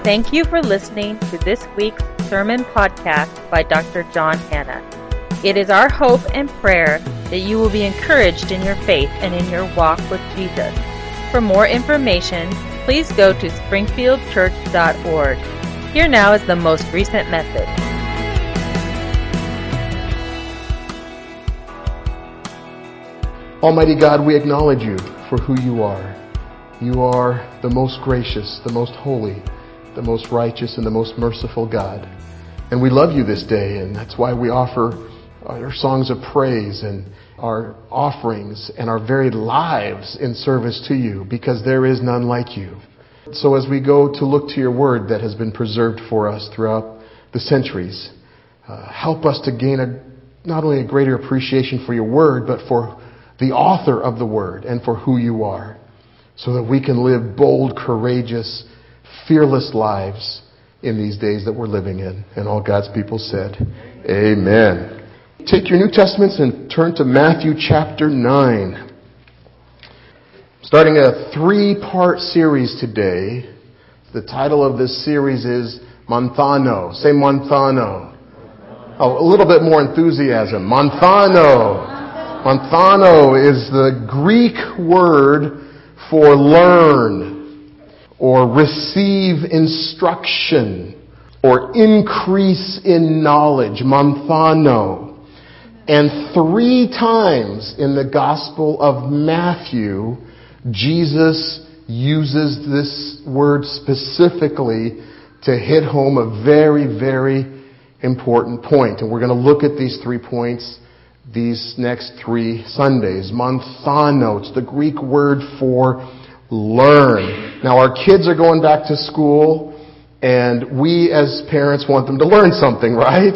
Thank you for listening to this week's sermon podcast by Dr. John Hanna. It is our hope and prayer that you will be encouraged in your faith and in your walk with Jesus. For more information, please go to springfieldchurch.org. Here now is the most recent message. Almighty God, we acknowledge you for who you are. You are the most gracious, the most holy, the most righteous, and the most merciful God. And we love you this day, and that's why we offer our songs of praise and our offerings and our very lives in service to you, because there is none like you. So as we go to look to your word that has been preserved for us throughout the centuries, help us to gain not only a greater appreciation for your word, but for the author of the word and for who you are, so that we can live bold, courageous, fearless lives in these days that we're living in. And all God's people said, amen. Take your New Testaments and turn to Matthew chapter 9. Starting a 3-part series today. The title of this series is Monthano. Say Monthano. Oh, a little bit more enthusiasm. Monthano. Monthano is the Greek word for learn, or receive instruction, or increase in knowledge. Monthano. And 3 times in the Gospel of Matthew, Jesus uses this word specifically to hit home a very, very important point. And we're going to look at these 3 points these next 3 Sundays. Monthano, it's the Greek word for learn. Now our kids are going back to school, and we as parents want them to learn something, right?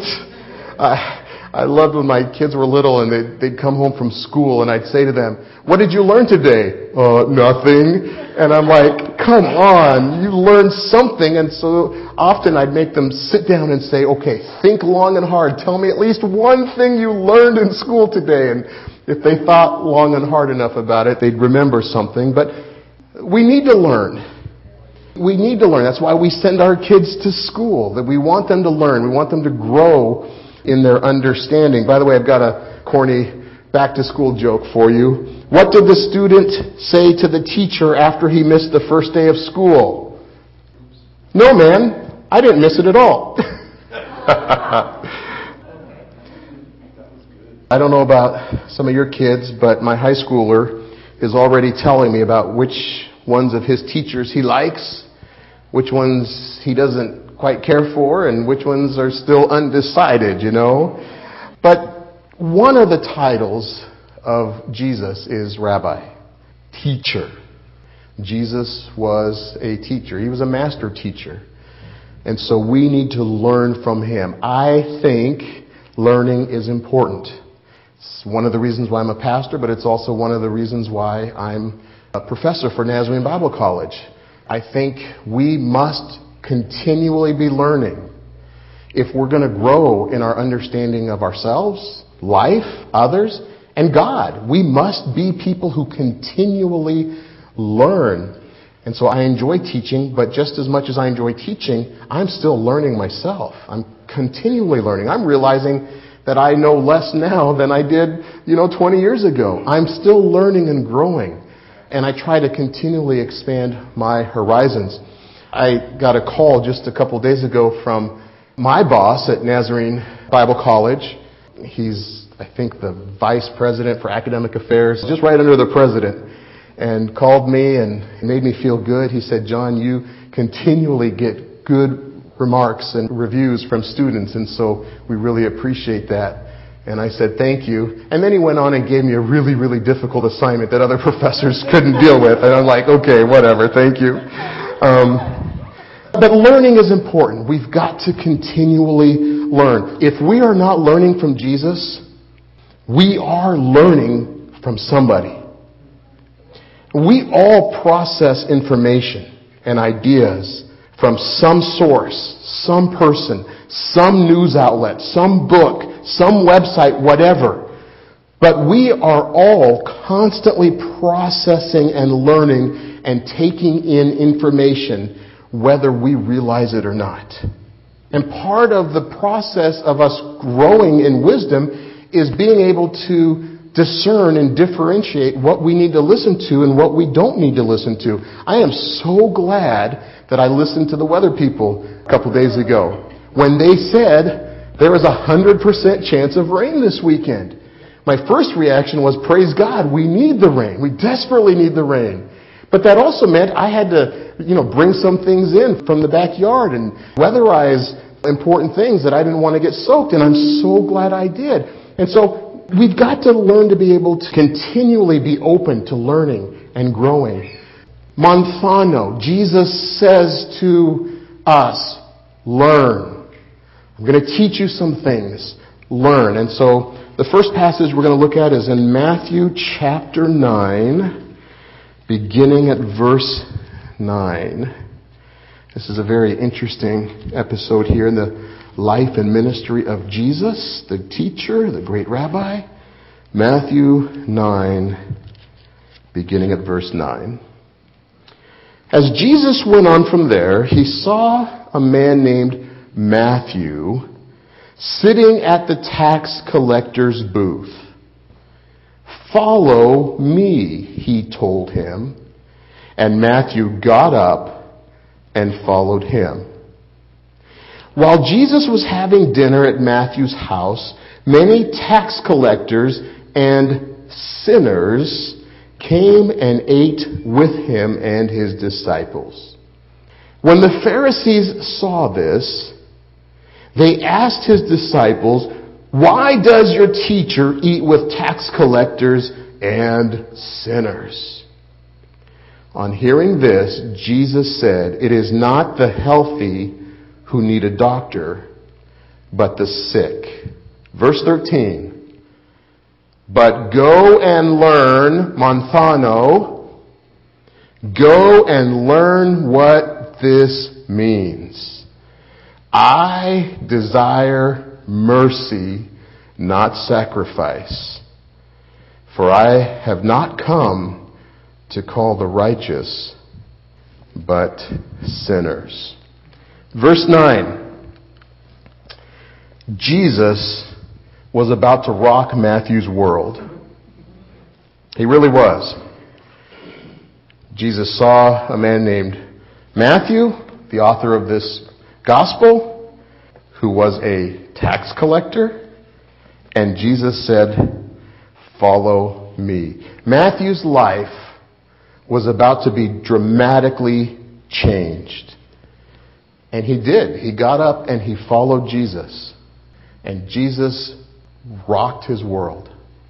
I loved when my kids were little and they'd come home from school and I'd say to them, "What did you learn today?" Nothing. And I'm like, come on, you learned something. And so often I'd make them sit down and say, okay, think long and hard. Tell me at least one thing you learned in school today. And if they thought long and hard enough about it, they'd remember something. But we need to learn. We need to learn. That's why we send our kids to school, that we want them to learn. We want them to grow in their understanding. By the way, I've got a corny back-to-school joke for you. What did the student say to the teacher after he missed the first day of school? "No, man, I didn't miss it at all." I don't know about some of your kids, but my high schooler is already telling me about which ones of his teachers he likes, which ones he doesn't quite care for, and which ones are still undecided, you know. But one of the titles of Jesus is Rabbi, teacher. Jesus was a teacher. He was a master teacher. And so we need to learn from him. I think learning is important. It's one of the reasons why I'm a pastor, but it's also one of the reasons why I'm a professor for Nazarene Bible College. I think we must continually be learning if we're going to grow in our understanding of ourselves, life, others, and God. We must be people who continually learn. And so I enjoy teaching, but just as much as I enjoy teaching, I'm still learning myself. I'm continually learning. I'm realizing that I know less now than I did, 20 years ago. I'm still learning and growing. And I try to continually expand my horizons. I got a call just a couple of days ago from my boss at Nazarene Bible College. He's, I think, the vice president for academic affairs, just right under the president, and called me and made me feel good. He said, "John, you continually get good remarks and reviews from students, and so we really appreciate that." And I said, "Thank you." And then he went on and gave me a really, really difficult assignment that other professors couldn't deal with. And I'm like, okay, whatever, thank you. But learning is important. We've got to continually learn. If we are not learning from Jesus, we are learning from somebody. We all process information and ideas from some source, some person, some news outlet, some book, some website, whatever. But we are all constantly processing and learning and taking in information whether we realize it or not. And part of the process of us growing in wisdom is being able to discern and differentiate what we need to listen to and what we don't need to listen to. I am so glad that I listened to the weather people a couple days ago when they said there was 100% chance of rain this weekend. My first reaction was, praise God, we need the rain. We desperately need the rain. But that also meant I had to, bring some things in from the backyard and weatherize important things that I didn't want to get soaked. And I'm so glad I did. And so we've got to learn to be able to continually be open to learning and growing. Monthano, Jesus says to us, learn. I'm going to teach you some things. Learn. And so the first passage we're going to look at is in Matthew chapter 9, beginning at verse 9. This is a very interesting episode here in the life and ministry of Jesus, the teacher, the great rabbi. Matthew 9, beginning at verse 9. As Jesus went on from there, he saw a man named Matthew sitting at the tax collector's booth. Follow me, he told him. And Matthew got up and followed him. While Jesus was having dinner at Matthew's house, many tax collectors and sinners came and ate with him and his disciples. When the Pharisees saw this, they asked his disciples, "Why does your teacher eat with tax collectors and sinners?" On hearing this, Jesus said, "It is not the healthy who need a doctor, but the sick." Verse 13. But go and learn, Monthano, go and learn what this means. I desire mercy, not sacrifice. For I have not come to call the righteous, but sinners. Verse 9. Jesus was about to rock Matthew's world. He really was. Jesus saw a man named Matthew, the author of this gospel, who was a tax collector, and Jesus said, "Follow me." Matthew's life was about to be dramatically changed. And he did. He got up and he followed Jesus. And Jesus rocked his world.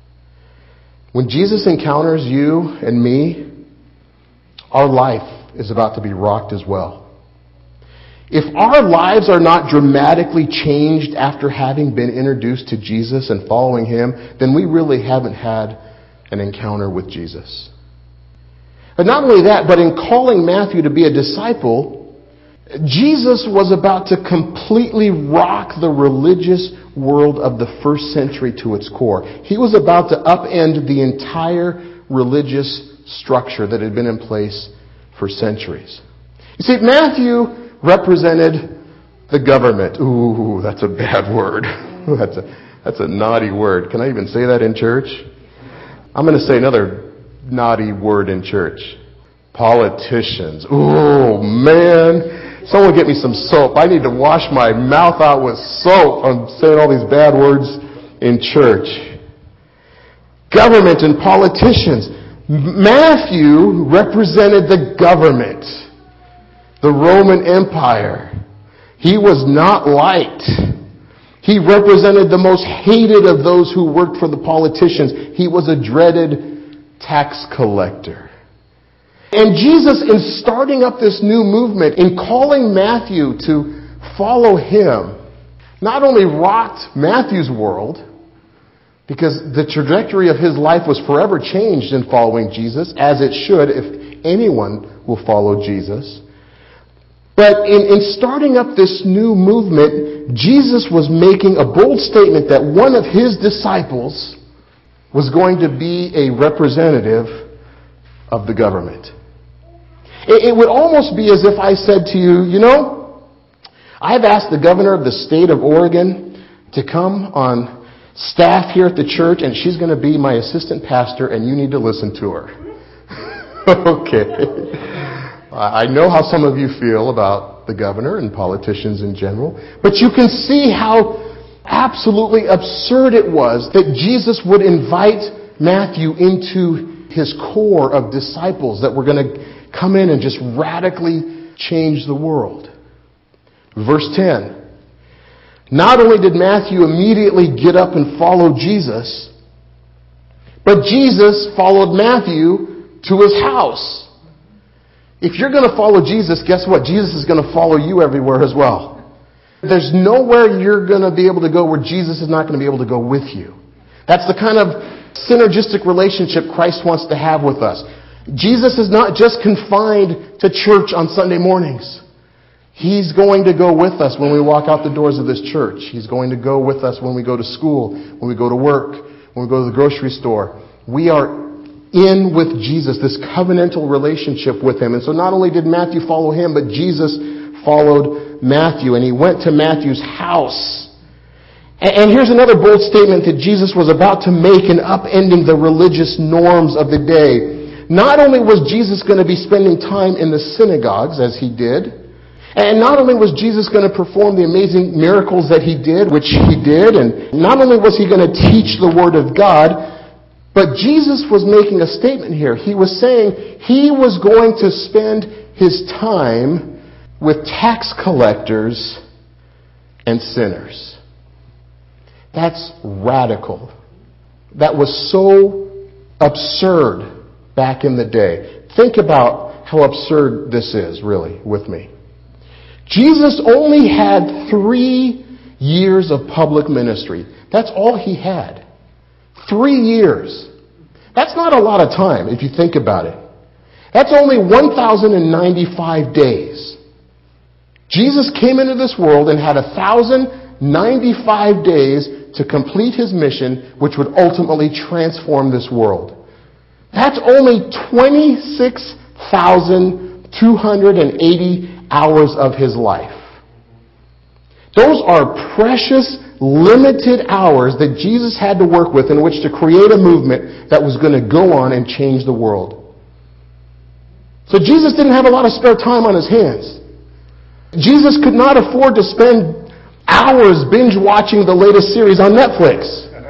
When Jesus encounters you and me, our life is about to be rocked as well. If our lives are not dramatically changed after having been introduced to Jesus and following him, then we really haven't had an encounter with Jesus. But not only that, but in calling Matthew to be a disciple, Jesus was about to completely rock the religious world of the first century to its core. He was about to upend the entire religious structure that had been in place for centuries. You see, Matthew represented the government. Ooh, that's a bad word. That's a naughty word. Can I even say that in church? I'm going to say another naughty word in church. Politicians. Oh, man. Someone get me some soap. I need to wash my mouth out with soap. I'm saying all these bad words in church. Government and politicians. Matthew represented the government, the Roman Empire. He was not liked. He represented the most hated of those who worked for the politicians. He was a dreaded tax collector. And Jesus, in starting up this new movement, in calling Matthew to follow him, not only rocked Matthew's world, because the trajectory of his life was forever changed in following Jesus, as it should if anyone will follow Jesus. But in starting up this new movement, Jesus was making a bold statement that one of his disciples was going to be a representative of the government. It would almost be as if I said to you, you know, I've asked the governor of the state of Oregon to come on staff here at the church, and she's going to be my assistant pastor, and you need to listen to her. Okay. I know how some of you feel about the governor and politicians in general, but you can see how absolutely absurd it was that Jesus would invite Matthew into his core of disciples that were going to come in and just radically change the world. Verse 10. Not only did Matthew immediately get up and follow Jesus, but Jesus followed Matthew to his house. If you're going to follow Jesus, guess what? Jesus is going to follow you everywhere as well. There's nowhere you're going to be able to go where Jesus is not going to be able to go with you. That's the kind of synergistic relationship Christ wants to have with us. Jesus is not just confined to church on Sunday mornings. He's going to go with us when we walk out the doors of this church. He's going to go with us when we go to school, when we go to work, when we go to the grocery store. We are in with Jesus, this covenantal relationship with Him. And so not only did Matthew follow Him, but Jesus followed Matthew, and He went to Matthew's house. And here's another bold statement that Jesus was about to make in upending the religious norms of the day. Not only was Jesus going to be spending time in the synagogues, as He did, and not only was Jesus going to perform the amazing miracles that He did, which He did, and not only was He going to teach the Word of God, but Jesus was making a statement here. He was saying He was going to spend His time with tax collectors and sinners. That's radical. That was so absurd back in the day. Think about how absurd this is, really, with me. Jesus only had 3 years of public ministry. That's all He had. 3 years. That's not a lot of time if you think about it. That's only 1,095 days. Jesus came into this world and had 1,095 days to complete His mission, which would ultimately transform this world. That's only 26,280 hours of His life. Those are precious, limited hours that Jesus had to work with in which to create a movement that was going to go on and change the world. So Jesus didn't have a lot of spare time on His hands. Jesus could not afford to spend hours binge watching the latest series on Netflix.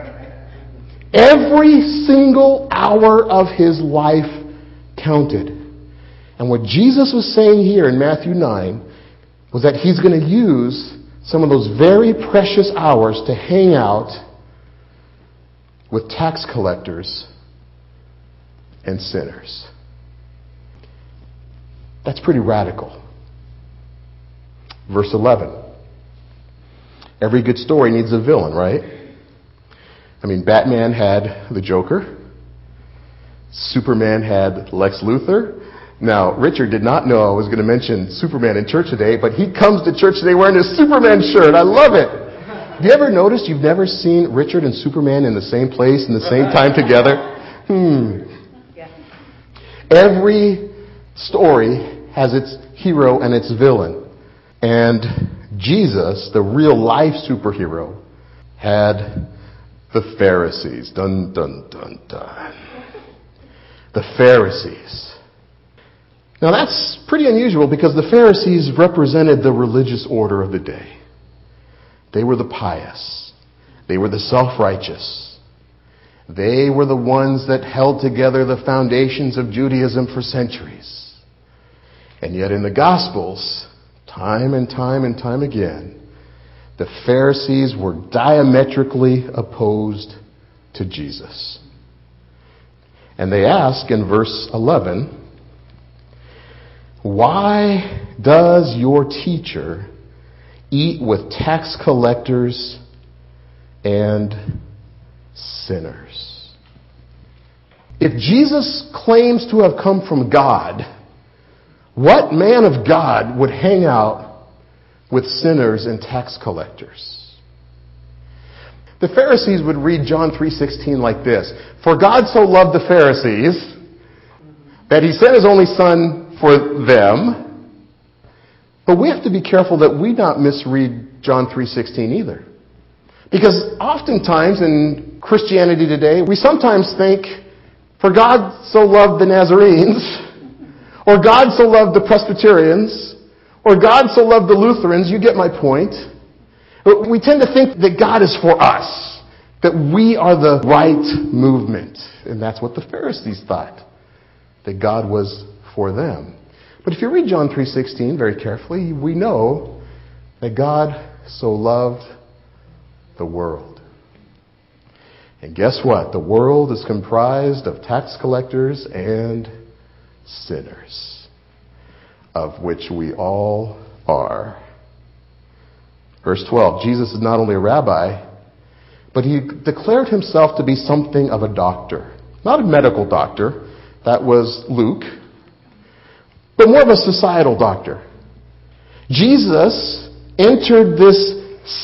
Every single hour of His life counted. And what Jesus was saying here in Matthew 9 was that He's going to use some of those very precious hours to hang out with tax collectors and sinners. That's pretty radical. Verse 11. Every good story needs a villain, right? I mean, Batman had the Joker. Superman had Lex Luthor. Now, Richard did not know I was going to mention Superman in church today, but he comes to church today wearing his Superman shirt. I love it. Have you ever noticed you've never seen Richard and Superman in the same place in the same time together? Every story has its hero and its villain. And Jesus, the real life superhero, had the Pharisees. Dun, dun, dun, dun. The Pharisees. Now that's pretty unusual because the Pharisees represented the religious order of the day. They were the pious. They were the self-righteous. They were the ones that held together the foundations of Judaism for centuries. And yet in the Gospels, time and time and time again, the Pharisees were diametrically opposed to Jesus. And they ask in verse 11, why does your teacher eat with tax collectors and sinners? If Jesus claims to have come from God, what man of God would hang out with sinners and tax collectors? The Pharisees would read John 3:16 like this. For God so loved the Pharisees that He sent His only Son for them. But we have to be careful that we not misread John 3:16 either. Because oftentimes in Christianity today, we sometimes think, for God so loved the Nazarenes, or God so loved the Presbyterians, or God so loved the Lutherans, you get my point. We tend to think that God is for us, that we are the right movement. And that's what the Pharisees thought, that God was for them. But if you read John 3:16 very carefully, we know that God so loved the world. And guess what? The world is comprised of tax collectors and sinners, of which we all are. Verse 12, Jesus is not only a rabbi, but he declared himself to be something of a doctor. Not a medical doctor, that was Luke, but more of a societal doctor. Jesus entered this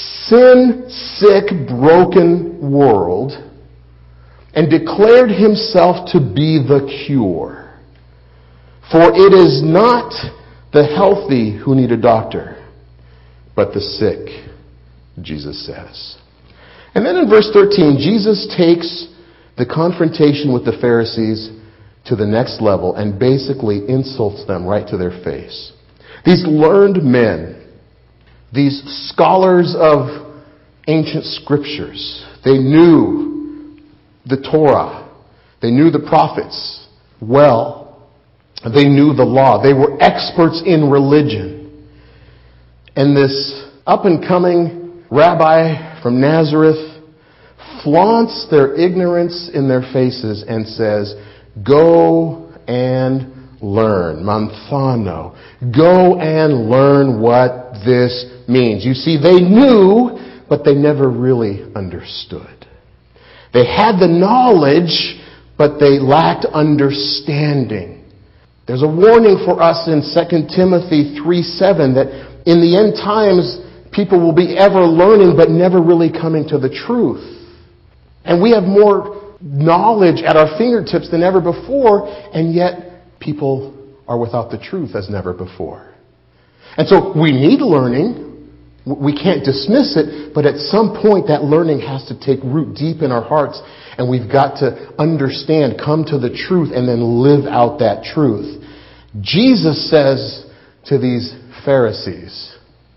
sin-sick, broken world and declared himself to be the cure. For it is not the healthy who need a doctor, but the sick, Jesus says. And then in verse 13, Jesus takes the confrontation with the Pharisees to the next level and basically insults them right to their face. These learned men, these scholars of ancient scriptures, they knew the Torah, they knew the prophets well, they knew the law, they were experts in religion. And this up-and-coming rabbi from Nazareth flaunts their ignorance in their faces and says, "Go and learn." Manthano. Go and learn what this means. You see, they knew, but they never really understood. They had the knowledge, but they lacked understanding. There's a warning for us in 2 Timothy 3:7 that in the end times, people will be ever learning, but never really coming to the truth. And we have more knowledge at our fingertips than ever before, and yet people are without the truth as never before. And so we need learning. We can't dismiss it, but at some point that learning has to take root deep in our hearts, and we've got to understand, come to the truth, and then live out that truth. Jesus says to these Pharisees,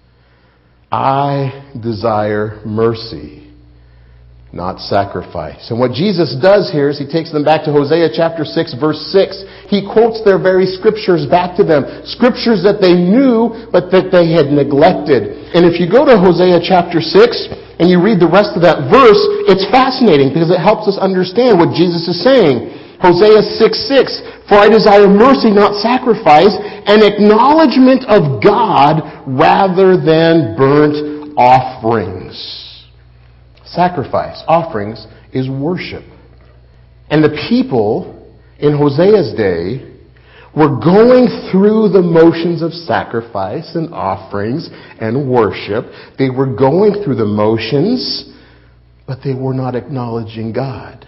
"I desire mercy, not sacrifice." And what Jesus does here is he takes them back to Hosea chapter 6, verse 6. He quotes their very scriptures back to them. Scriptures that they knew, but that they had neglected. And if you go to Hosea chapter 6 and you read the rest of that verse, it's fascinating because it helps us understand what Jesus is saying. Hosea 6:6, "For I desire mercy, not sacrifice, an acknowledgement of God rather than burnt offerings." Sacrifice, offerings, is worship. And the people in Hosea's day were going through the motions of sacrifice and offerings and worship. They were going through the motions, but they were not acknowledging God.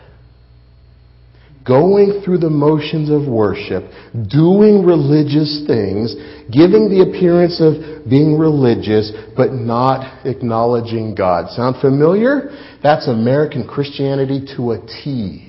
Going through the motions of worship, doing religious things, giving the appearance of being religious, but not acknowledging God. Sound familiar? That's American Christianity to a T.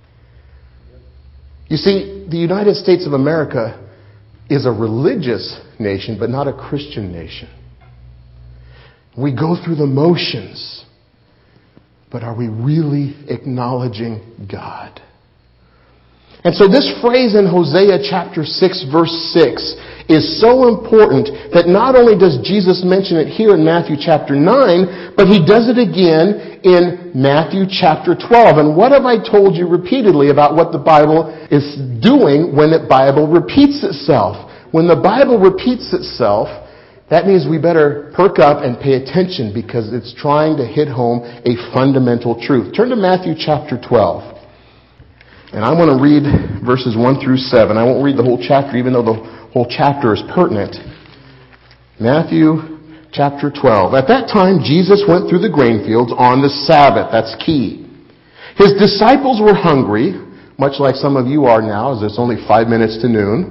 You see, the United States of America is a religious nation, but not a Christian nation. We go through the motions, but are we really acknowledging God? And so this phrase in Hosea chapter 6, verse 6 is so important that not only does Jesus mention it here in Matthew chapter 9, but he does it again in Matthew chapter 12. And what have I told you repeatedly about what the Bible is doing when the Bible repeats itself? When the Bible repeats itself, that means we better perk up and pay attention because it's trying to hit home a fundamental truth. Turn to Matthew chapter 12. And I want to read verses 1 through 7. I won't read the whole chapter, even though the whole chapter is pertinent. Matthew chapter 12. At that time, Jesus went through the grain fields on the Sabbath. That's key. His disciples were hungry, much like some of you are now, as it's only 5 minutes to noon.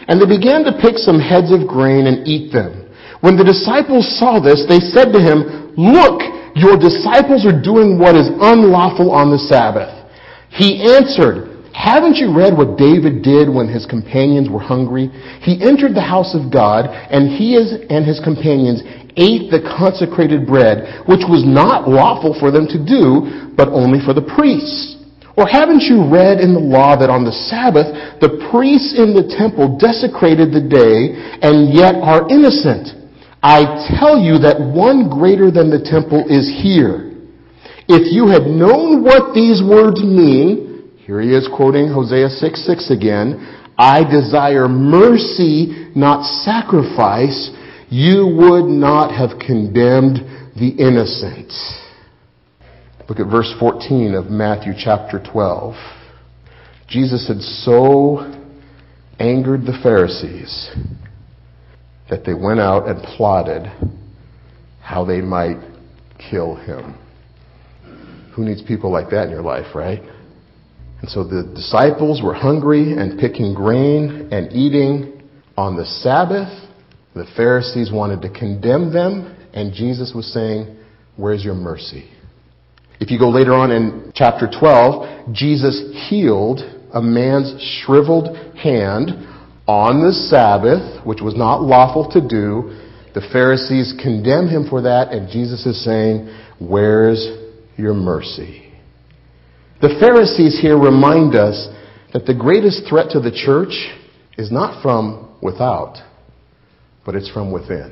And they began to pick some heads of grain and eat them. When the disciples saw this, they said to him, "Look, your disciples are doing what is unlawful on the Sabbath." He answered, "Haven't you read what David did when his companions were hungry? He entered the house of God, and he and his companions ate the consecrated bread, which was not lawful for them to do, but only for the priests. Or haven't you read in the law that on the Sabbath the priests in the temple desecrated the day and yet are innocent? I tell you that one greater than the temple is here. If you had known what these words mean," here he is quoting Hosea 6:6 again, "I desire mercy, not sacrifice," you would not have condemned the innocent. Look at verse 14 of Matthew chapter 12. Jesus had so angered the Pharisees that they went out and plotted how they might kill him. Who needs people like that in your life, right? And so the disciples were hungry and picking grain and eating on the Sabbath. The Pharisees wanted to condemn them, and Jesus was saying, "Where's your mercy?" If you go later on in chapter 12, Jesus healed a man's shriveled hand on the Sabbath, which was not lawful to do. The Pharisees condemn him for that, and Jesus is saying, "Where's your mercy?" The Pharisees here remind us that the greatest threat to the church is not from without, but it's from within.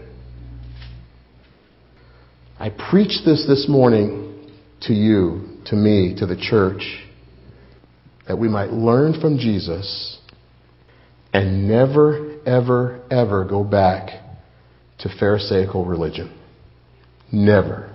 I preach this morning to you, to me, to the church, that we might learn from Jesus and never, ever, ever go back to Pharisaical religion. Never.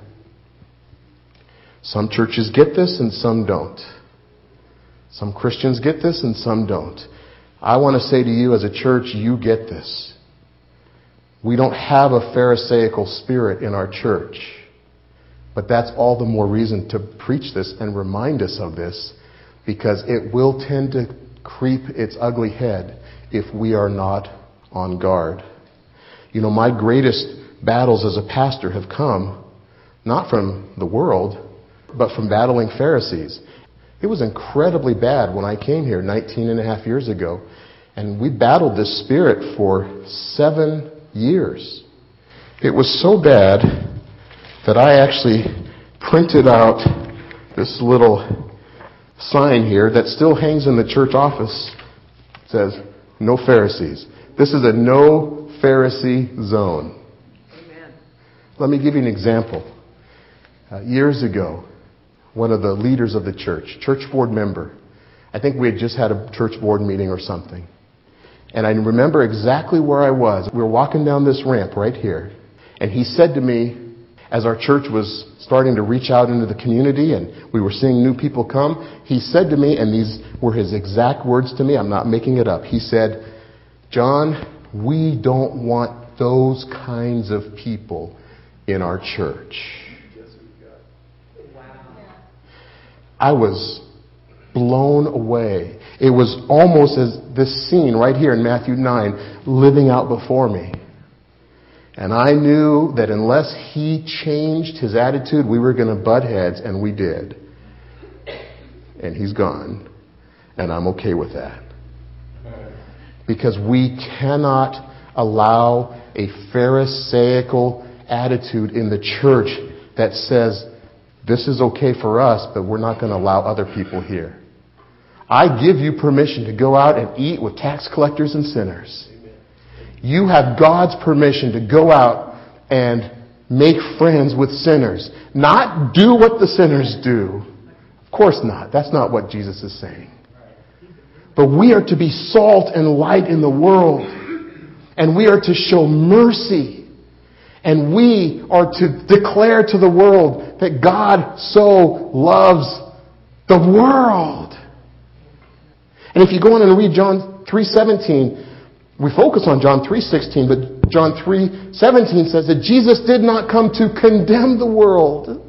Some churches get this and some don't. Some Christians get this and some don't. I want to say to you as a church, you get this. We don't have a Pharisaical spirit in our church. But that's all the more reason to preach this and remind us of this, because it will tend to creep its ugly head if we are not on guard. You know, my greatest battles as a pastor have come not from the world, but from battling Pharisees. It was incredibly bad when I came here 19 and a half years ago, and we battled this spirit for 7 years. It was so bad that I actually printed out this little sign here that still hangs in the church office. It says, "No Pharisees." This is a no Pharisee zone. Amen. Let me give you an example. Years ago, one of the leaders of the church board member, I think we had just had a church board meeting or something. And I remember exactly where I was. We were walking down this ramp right here. And he said to me, as our church was starting to reach out into the community and we were seeing new people come, he said to me, and these were his exact words to me, I'm not making it up. He said, "John, we don't want those kinds of people in our church." Wow. I was blown away. It was almost as this scene right here in Matthew 9 living out before me. And I knew that unless he changed his attitude, we were going to butt heads, and we did. And he's gone. And I'm okay with that. Because we cannot allow a Pharisaical attitude in the church that says, this is okay for us, but we're not going to allow other people here. I give you permission to go out and eat with tax collectors and sinners. You have God's permission to go out and make friends with sinners. Not do what the sinners do. Of course not. That's not what Jesus is saying. But we are to be salt and light in the world. And we are to show mercy. And we are to declare to the world that God so loves the world. And if you go on and read John 3:17, we focus on John 3:16, but John 3:17 says that Jesus did not come to condemn the world.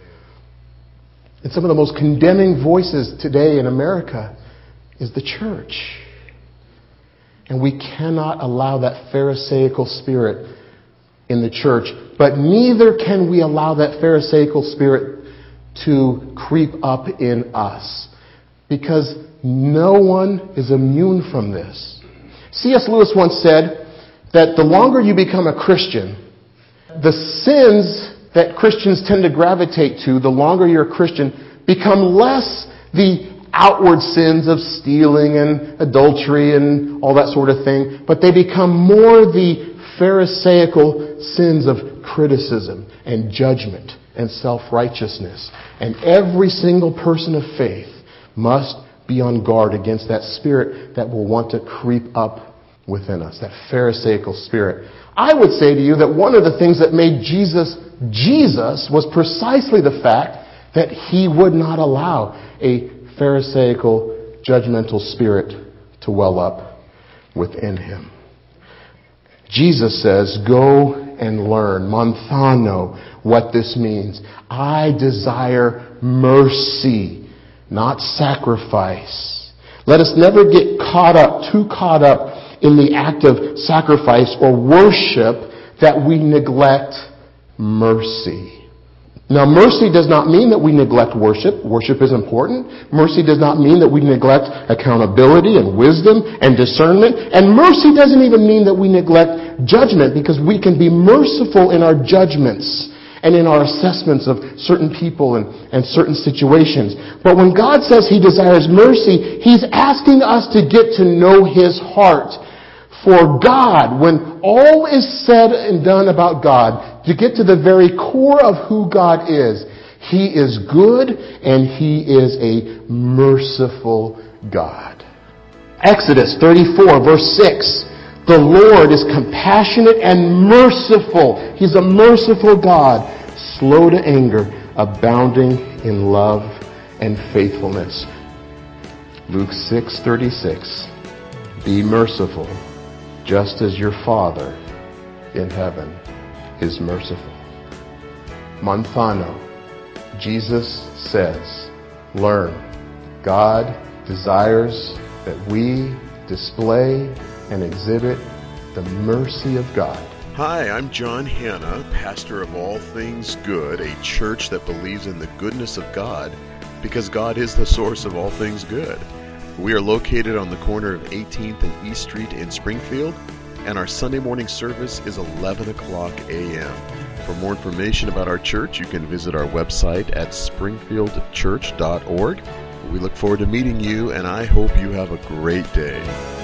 And some of the most condemning voices today in America is the church. And we cannot allow that Pharisaical spirit in the church. But neither can we allow that Pharisaical spirit to creep up in us. Because no one is immune from this. C.S. Lewis once said that the longer you become a Christian, the sins that Christians tend to gravitate to, the longer you're a Christian, become less the outward sins of stealing and adultery and all that sort of thing, but they become more the Pharisaical sins of criticism and judgment and self-righteousness. And every single person of faith must be on guard against that spirit that will want to creep up within us, that Pharisaical spirit. I would say to you that one of the things that made Jesus was precisely the fact that he would not allow a Pharisaical, judgmental spirit to well up within him. Jesus says, go and learn, monthano, what this means. I desire mercy, not sacrifice. Let us never get too caught up in the act of sacrifice or worship that we neglect mercy. Now, mercy does not mean that we neglect worship. Worship is important. Mercy does not mean that we neglect accountability and wisdom and discernment. And mercy doesn't even mean that we neglect judgment, because we can be merciful in our judgments and in our assessments of certain people and certain situations. But when God says he desires mercy, he's asking us to get to know his heart. For God, when all is said and done about God, to get to the very core of who God is, he is good and he is a merciful God. Exodus 34 verse 6. The Lord is compassionate and merciful. He's a merciful God, slow to anger, abounding in love and faithfulness. Luke 6:36. Be merciful, just as your Father in heaven is merciful. Monthano. Jesus says, learn. God desires that we display and exhibit the mercy of God. Hi, I'm John Hanna, pastor of All Things Good, a church that believes in the goodness of God because God is the source of all things good. We are located on the corner of 18th and East Street in Springfield, and our Sunday morning service is 11 o'clock a.m. For more information about our church, you can visit our website at springfieldchurch.org. We look forward to meeting you, and I hope you have a great day.